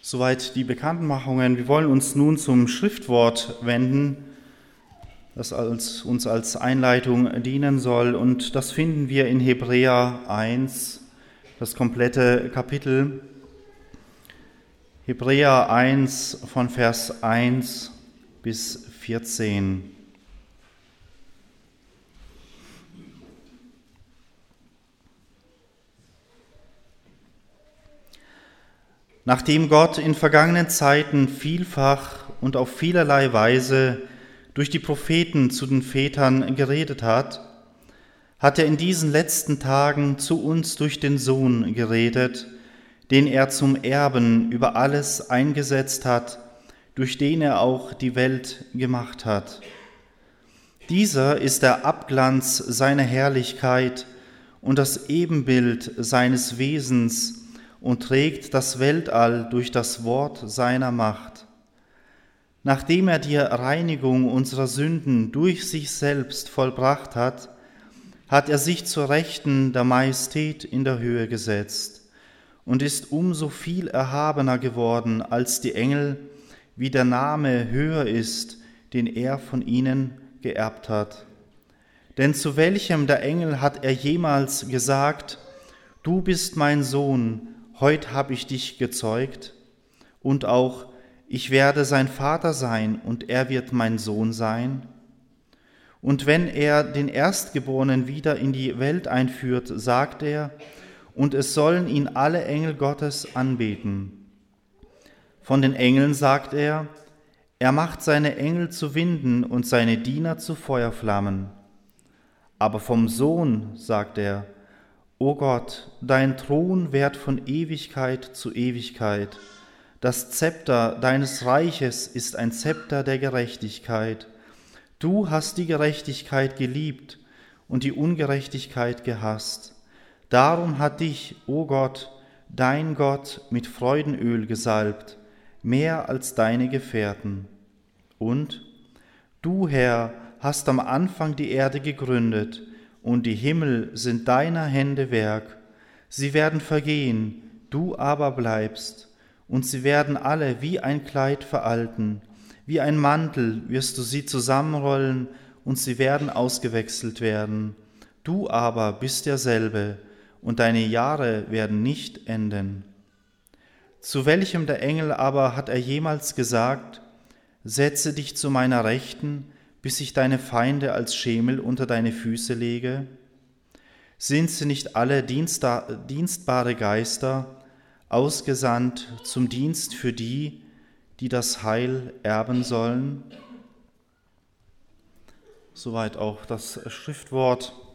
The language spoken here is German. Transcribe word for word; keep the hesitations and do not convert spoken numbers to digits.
Soweit die Bekanntmachungen. Wir wollen uns nun zum Schriftwort wenden, das als, uns als Einleitung dienen soll. Und das finden wir in Hebräer eins, das komplette Kapitel. Hebräer eins von Vers eins bis vierzehn. Nachdem Gott in vergangenen Zeiten vielfach und auf vielerlei Weise durch die Propheten zu den Vätern geredet hat, hat er in diesen letzten Tagen zu uns durch den Sohn geredet, den er zum Erben über alles eingesetzt hat, durch den er auch die Welt gemacht hat. Dieser ist der Abglanz seiner Herrlichkeit und das Ebenbild seines Wesens und trägt das Weltall durch das Wort seiner Macht. Nachdem er die Reinigung unserer Sünden durch sich selbst vollbracht hat, hat er sich zur Rechten der Majestät in der Höhe gesetzt und ist umso viel erhabener geworden als die Engel, wie der Name höher ist, den er von ihnen geerbt hat. Denn zu welchem der Engel hat er jemals gesagt: Du bist mein Sohn, heut habe ich dich gezeugt? Und auch: Ich werde sein Vater sein und er wird mein Sohn sein? Und wenn er den Erstgeborenen wieder in die Welt einführt, sagt er: Und es sollen ihn alle Engel Gottes anbeten. Von den Engeln sagt er: Er macht seine Engel zu Winden und seine Diener zu Feuerflammen. Aber vom Sohn sagt er: O Gott, dein Thron währt von Ewigkeit zu Ewigkeit. Das Zepter deines Reiches ist ein Zepter der Gerechtigkeit. Du hast die Gerechtigkeit geliebt und die Ungerechtigkeit gehasst. Darum hat dich, o Gott, dein Gott, mit Freudenöl gesalbt, mehr als deine Gefährten. Und du, Herr, hast am Anfang die Erde gegründet, und die Himmel sind deiner Hände Werk. Sie werden vergehen, du aber bleibst, und sie werden alle wie ein Kleid veralten. Wie ein Mantel wirst du sie zusammenrollen, und sie werden ausgewechselt werden. Du aber bist derselbe, und deine Jahre werden nicht enden. Zu welchem der Engel aber hat er jemals gesagt: Setze dich zu meiner Rechten, bis ich deine Feinde als Schemel unter deine Füße lege? Sind sie nicht alle dienstbare Geister, ausgesandt zum Dienst für die, die das Heil erben sollen? Soweit auch das Schriftwort.